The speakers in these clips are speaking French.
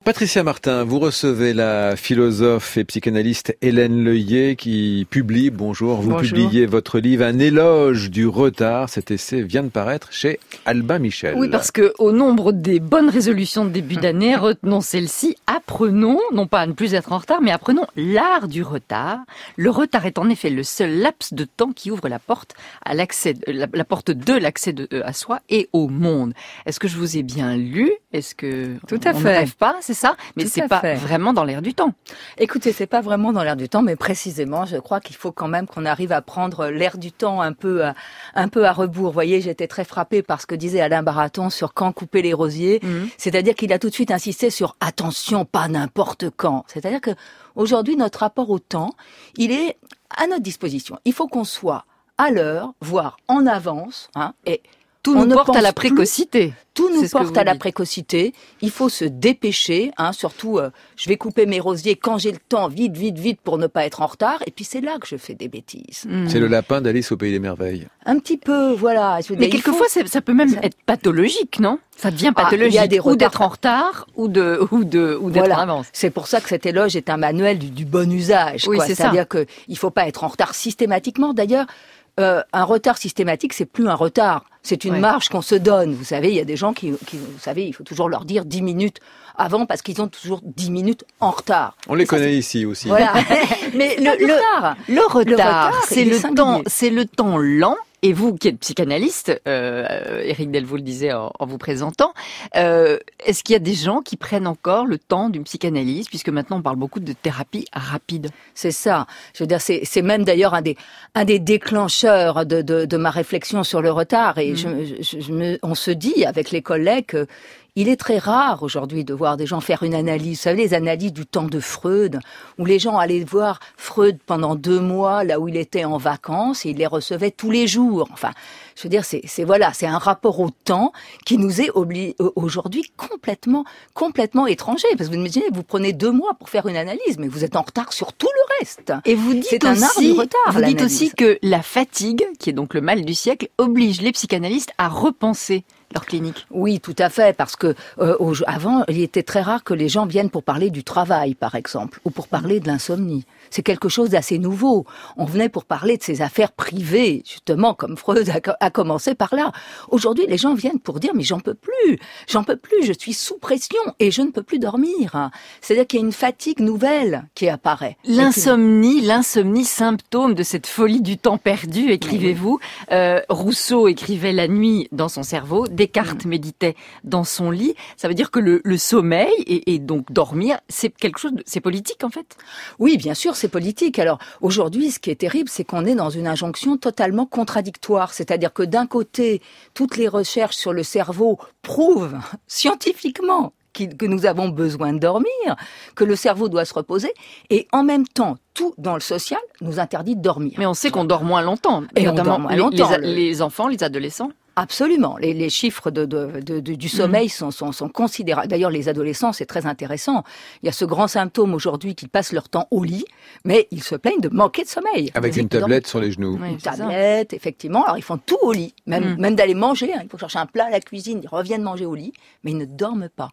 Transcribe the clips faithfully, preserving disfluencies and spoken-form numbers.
Patricia Martin, vous recevez la philosophe et psychanalyste Hélène Leuillet qui publie, bonjour, vous bonjour. publiez votre livre Un éloge du retard. Cet essai vient de paraître chez Albin Michel. Oui, parce que au nombre des bonnes résolutions de début d'année, retenons celle-ci, apprenons, non pas à ne plus être en retard, mais apprenons l'art du retard. Le retard est en effet le seul laps de temps qui ouvre la porte à l'accès, la, la porte de l'accès de, à soi et au monde. Est-ce que je vous ai bien lu? Est-ce que Tout à on fait. ne rêve pas? C'est ça, mais Tout c'est à pas fait. vraiment dans l'air du temps. Écoutez, c'est pas vraiment dans l'air du temps, mais précisément, je crois qu'il faut quand même qu'on arrive à prendre l'air du temps un peu, à, un peu à rebours. Vous voyez, j'étais très frappée par ce que disait Alain Baraton sur quand couper les rosiers. Mmh. C'est-à-dire qu'il a tout de suite insisté sur attention, pas n'importe quand. C'est-à-dire que aujourd'hui, notre rapport au temps, il est à notre disposition. Il faut qu'on soit à l'heure, voire en avance, hein, et tout nous porte à la précocité. Plus, tout nous porte à la précocité. Il faut se dépêcher, hein, surtout, euh, je vais couper mes rosiers quand j'ai le temps, vite, vite, vite, pour ne pas être en retard. Et puis c'est là que je fais des bêtises. Mmh. C'est le lapin d'Alice au Pays des Merveilles. Un petit peu, voilà. Je veux Mais dire, quelquefois, faut... ça peut même ça... être pathologique, non? Ça devient pathologique, ah, il y a des ou d'être en retard, ou de, ou de, ou d'être voilà. en avance. C'est pour ça que cet éloge est un manuel du, du bon usage. Oui, quoi. c'est C'est-à-dire que il faut pas être en retard systématiquement. D'ailleurs, euh, un retard systématique, c'est plus un retard. C'est une ouais. marge qu'on se donne. Vous savez, il y a des gens qui, qui, vous savez, il faut toujours leur dire dix minutes avant parce qu'ils ont toujours dix minutes en retard. On les ça, connaît ici aussi. Voilà. Mais le, le, retard, le retard, le retard c'est le singulier. temps, c'est le temps lent. Et vous, qui êtes psychanalyste, euh, Éric Delvaux le disait en, en vous présentant, euh, est-ce qu'il y a des gens qui prennent encore le temps d'une psychanalyse, puisque maintenant on parle beaucoup de thérapie rapide? C'est ça. Je veux dire, c'est, c'est même d'ailleurs un des, un des déclencheurs de, de, de ma réflexion sur le retard. Et mmh. je, je, je me, on se dit avec les collègues que il est très rare aujourd'hui de voir des gens faire une analyse. Vous savez, les analyses du temps de Freud, où les gens allaient voir Freud pendant deux mois, là où il était en vacances, et il les recevait tous les jours. Enfin, je veux dire, c'est, c'est voilà, c'est un rapport au temps qui nous est obli- aujourd'hui complètement, complètement étranger. Parce que vous imaginez, vous prenez deux mois pour faire une analyse, mais vous êtes en retard sur tout le reste. Et vous dites c'est aussi, un art du retard. Vous dites l'analyse. aussi que la fatigue, qui est donc le mal du siècle, oblige les psychanalystes à repenser leur clinique. Oui, tout à fait, parce que euh, au, avant, il était très rare que les gens viennent pour parler du travail, par exemple, ou pour parler de l'insomnie. C'est quelque chose d'assez nouveau. On venait pour parler de ses affaires privées, justement, comme Freud a, a commencé par là. Aujourd'hui, les gens viennent pour dire, mais j'en peux plus, j'en peux plus, je suis sous pression et je ne peux plus dormir. C'est-à-dire qu'il y a une fatigue nouvelle qui apparaît. L'insomnie, l'insomnie, symptôme de cette folie du temps perdu, écrivez-vous. Euh, Rousseau écrivait la nuit dans son cerveau, Descartes méditait dans son lit. Ça veut dire que le, le sommeil et, et donc dormir, c'est quelque chose, de, c'est politique en fait. Oui, bien sûr, c'est politique. Alors aujourd'hui, ce qui est terrible, c'est qu'on est dans une injonction totalement contradictoire. C'est-à-dire que d'un côté, toutes les recherches sur le cerveau prouvent scientifiquement que nous avons besoin de dormir, que le cerveau doit se reposer, et en même temps, tout dans le social nous interdit de dormir. Mais on sait qu'on dort moins longtemps, et notamment on dort moins les, longtemps. Les, les enfants, les adolescents. Absolument. Les, les chiffres de, de, de, de, du sommeil mmh. sont, sont, sont considérables. D'ailleurs, les adolescents, c'est très intéressant. Il y a ce grand symptôme aujourd'hui qu'ils passent leur temps au lit, mais ils se plaignent de manquer de sommeil. Avec une tablette sur les genoux. Oui, une tablette, ça. Effectivement. Alors, ils font tout au lit, même, mmh. même d'aller manger. Hein. Il faut chercher un plat à la cuisine, ils reviennent manger au lit, mais ils ne dorment pas.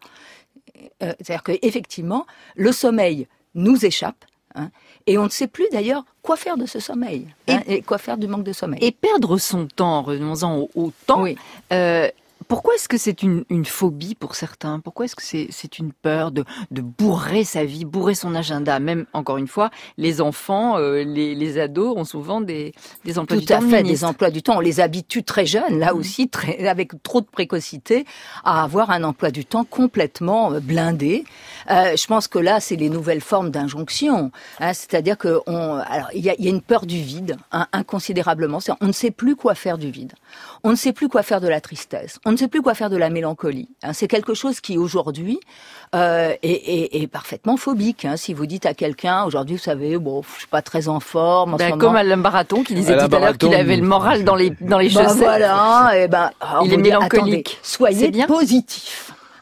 Euh, c'est-à-dire qu'effectivement, le sommeil nous échappe. Hein, et on ne sait plus d'ailleurs quoi faire de ce sommeil hein, et, et quoi faire du manque de sommeil. Et perdre son temps, revenons-en au, au temps. Oui. Euh, pourquoi est-ce que c'est une, une phobie pour certains? Pourquoi est-ce que c'est, c'est une peur de, de bourrer sa vie, bourrer son agenda? Même, encore une fois, les enfants, euh, les, les ados ont souvent des, des emplois Tout du temps. Tout à fait, des emplois du temps. On les habitue très jeunes, là mmh. aussi, très, avec trop de précocité, à avoir un emploi du temps complètement blindé. Euh, je pense que là, c'est les nouvelles formes d'injonction. Hein, c'est-à-dire que on, alors il y a, y a une peur du vide, hein, inconsidérablement. C'est, on ne sait plus quoi faire du vide. On ne sait plus quoi faire de la tristesse. On ne sait plus quoi faire de la mélancolie. Hein, c'est quelque chose qui aujourd'hui euh, est, est, est parfaitement phobique. Hein. Si vous dites à quelqu'un aujourd'hui, vous savez, bon, je suis pas très en forme. En ben, ce comme moment. Alain Baraton qui disait Alain tout à l'heure qu'il avait le moral dans les dans les chaussettes. Ben voilà. Et ben, il est mélancolique. Attendez, soyez positif.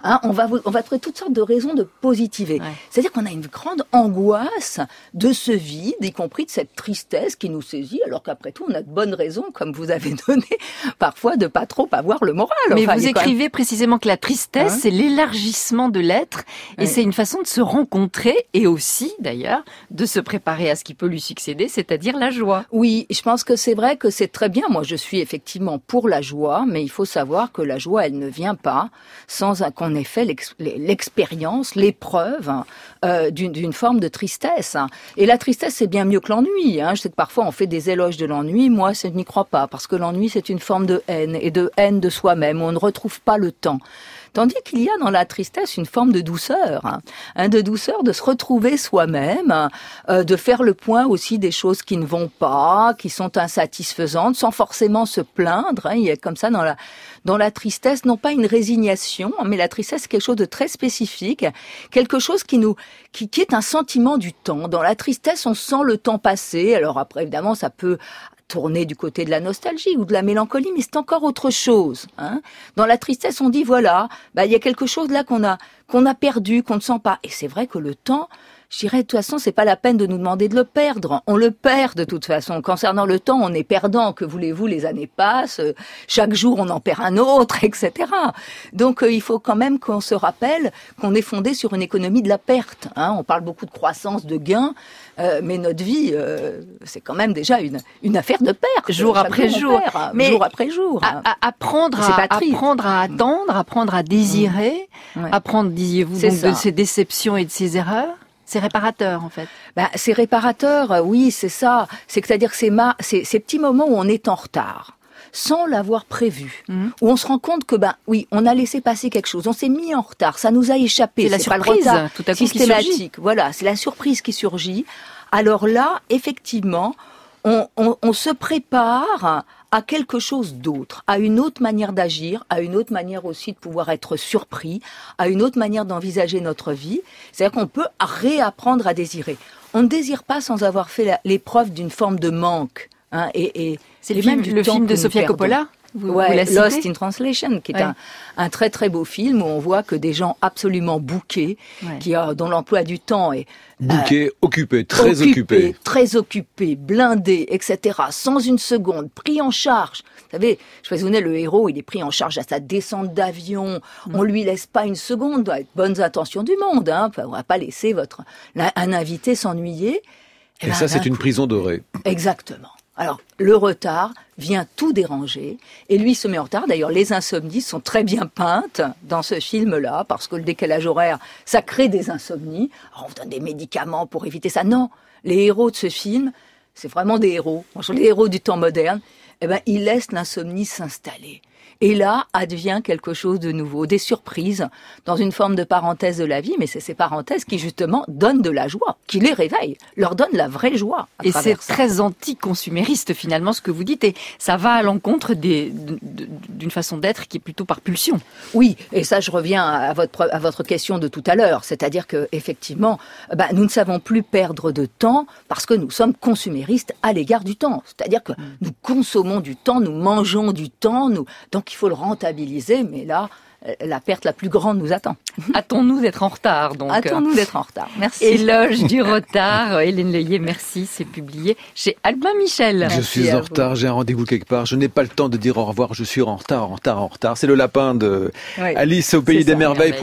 Hein, on va on va trouver toutes sortes de raisons de positiver. Ouais. C'est-à-dire qu'on a une grande angoisse de ce vide, y compris de cette tristesse qui nous saisit, alors qu'après tout, on a de bonnes raisons, comme vous avez donné, parfois de pas trop avoir le moral. Mais enfin, vous écrivez même... précisément que la tristesse, hein? c'est l'élargissement de l'être, et ouais. c'est une façon de se rencontrer, et aussi, d'ailleurs, de se préparer à ce qui peut lui succéder, c'est-à-dire la joie. Oui, je pense que c'est vrai que c'est très bien. Moi, je suis effectivement pour la joie, mais il faut savoir que la joie, elle ne vient pas sans qu'on ait fait l'ex- l'expérience, l'épreuve euh, d'une, d'une forme de tristesse. Et la tristesse, c'est bien mieux que l'ennui. Hein. Je sais que parfois, on fait des éloges de l'ennui. Moi, je n'y crois pas, parce que l'ennui, c'est une forme de haine, et de haine de soi-même. On ne retrouve pas le temps. Tandis qu'il y a dans la tristesse une forme de douceur, hein, hein, de douceur, de se retrouver soi-même, euh, de faire le point aussi des choses qui ne vont pas, qui sont insatisfaisantes, sans forcément se plaindre. Hein. Il y a comme ça dans la dans la tristesse, non pas une résignation, mais la tristesse c'est quelque chose de très spécifique, quelque chose qui nous qui, qui est un sentiment du temps. Dans la tristesse, on sent le temps passer. Alors après, évidemment, ça peut tourner du côté de la nostalgie ou de la mélancolie, mais c'est encore autre chose. Hein. Dans la tristesse, on dit voilà, bah il y a quelque chose là qu'on a qu'on a perdu, qu'on ne sent pas. Et c'est vrai que le temps, je dirais, de toute façon, c'est pas la peine de nous demander de le perdre. On le perd de toute façon. Concernant le temps, on est perdant. Que voulez-vous, les années passent. Chaque jour, on en perd un autre, et cetera. Donc, euh, il faut quand même qu'on se rappelle qu'on est fondé sur une économie de la perte. Hein. On parle beaucoup de croissance, de gains, euh, mais notre vie, euh, c'est quand même déjà une, une affaire de perte. Jour Chaque après jour. Perd, mais jour après jour. À, à, apprendre, à, apprendre à attendre, apprendre à désirer, mmh. ouais. apprendre, disiez-vous, donc, de ces déceptions et de ces erreurs. C'est réparateur, en fait. Ben, c'est réparateur, oui, c'est ça. C'est, c'est-à-dire que c'est ma, c'est, ces petits moments où on est en retard, sans l'avoir prévu, mmh. où on se rend compte que, ben, oui, on a laissé passer quelque chose, on s'est mis en retard, ça nous a échappé. C'est, c'est la surprise, pas le retard tout à coup, systématique. Qui surgit. Voilà, c'est la surprise qui surgit. Alors là, effectivement, on, on, on se prépare à quelque chose d'autre, à une autre manière d'agir, à une autre manière aussi de pouvoir être surpris, à une autre manière d'envisager notre vie. C'est-à-dire qu'on peut réapprendre à désirer. On ne désire pas sans avoir fait la, l'épreuve d'une forme de manque. Hein, et, et c'est le, film, le film de Sofia Coppola. Vous, ouais, vous Lost in Translation, qui est ouais. un, un très très beau film où on voit que des gens absolument bookés, ouais. qui a, dont l'emploi du temps est bookés, euh, occupés, très occupés, occupés, très occupés, blindés, et cetera, sans une seconde, pris en charge. Vous savez, je me souviens, le héros, il est pris en charge à sa descente d'avion. Mm. On lui laisse pas une seconde, avec bonnes intentions du monde. Hein, on va pas laisser votre un invité s'ennuyer. Et, et ben, ça, c'est une prison dorée. Exactement. Alors, le retard vient tout déranger, et lui se met en retard. D'ailleurs, les insomnies sont très bien peintes dans ce film-là, parce que le décalage horaire, ça crée des insomnies. Alors, on vous donne des médicaments pour éviter ça. Non, les héros de ce film, c'est vraiment des héros. Les héros du temps moderne, eh ben, ils laissent l'insomnie s'installer. Et là, advient quelque chose de nouveau, des surprises, dans une forme de parenthèse de la vie, mais c'est ces parenthèses qui, justement, donnent de la joie, qui les réveillent, leur donnent la vraie joie. Et c'est ça. Très anti-consumériste, finalement, ce que vous dites, et ça va à l'encontre des, d'une façon d'être qui est plutôt par pulsion. Oui, et ça, je reviens à votre, à votre question de tout à l'heure, c'est-à-dire que, effectivement, bah, nous ne savons plus perdre de temps parce que nous sommes consuméristes à l'égard du temps. C'est-à-dire que mmh. nous consommons du temps, nous mangeons du temps, nous, donc il faut le rentabiliser, mais là, la perte la plus grande nous attend. Hâtons-nous d'être en retard, donc. Hâtons-nous d'être en retard. Merci. Éloge du retard. Hélène Leuillet, merci. C'est publié chez Albin Michel. Je merci suis en retard, j'ai un rendez-vous quelque part. Je n'ai pas le temps de dire au revoir. Je suis en retard, en retard, en retard. C'est le lapin de oui, Alice au Pays des ça. Merveilles.